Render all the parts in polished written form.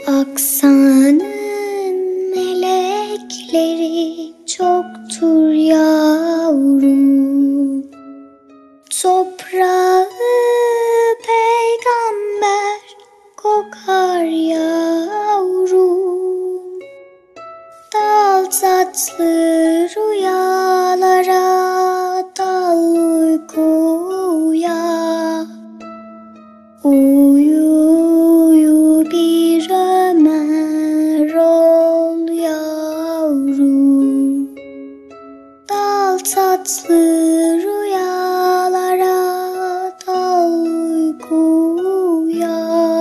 Aksanın melekleri çoktur yavrum. Toprağı peygamber kokar yavrum. Dal tatlı rüyalara, dal uykuya. Uyu uyu bir ömer ol yavrum. Dal tatlı rüyalara, dal uykuya.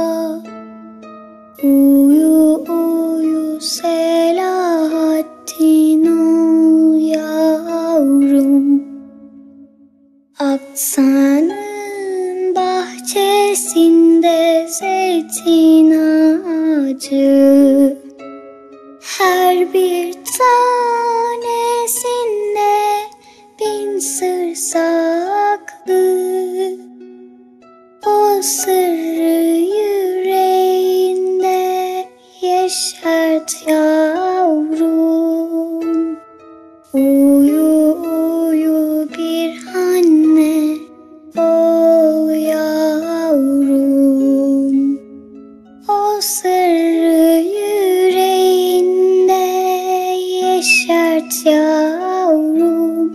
Uyu uyu Selahattin ol yavrum. Aksanın bahçesinde zeytin ağacı, her bir tanesinde bin sır saklı. O sırrı yüreğinde yeşert yavrum. Uyu uyu bir anne ol yavrum. O sırrı yüreğinde yeşert yavrum.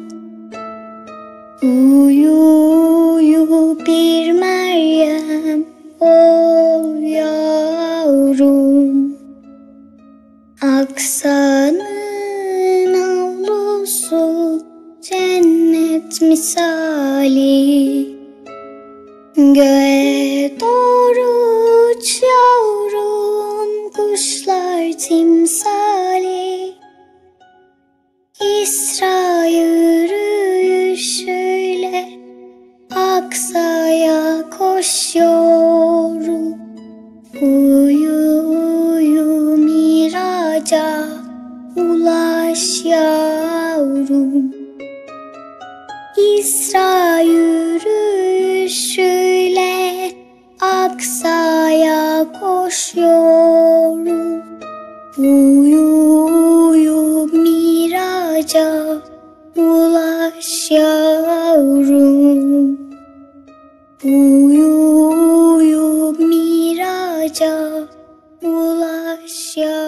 Uyu uyu bir Meryem ol yavrum. Aksanın avlusu cennet misali. Göğe doğru uç yavrum, kuşlar timsali. İsra yürüyüşüyle Aksa'ya koşuyorum. Uyu uyu miraca ulaş yavrum. İsra yürüyüşüyle Aksa'ya koşuyorum. Uyu uyu miraca ulaş yavrum. Uyu uyu miraca ulaş yavrum.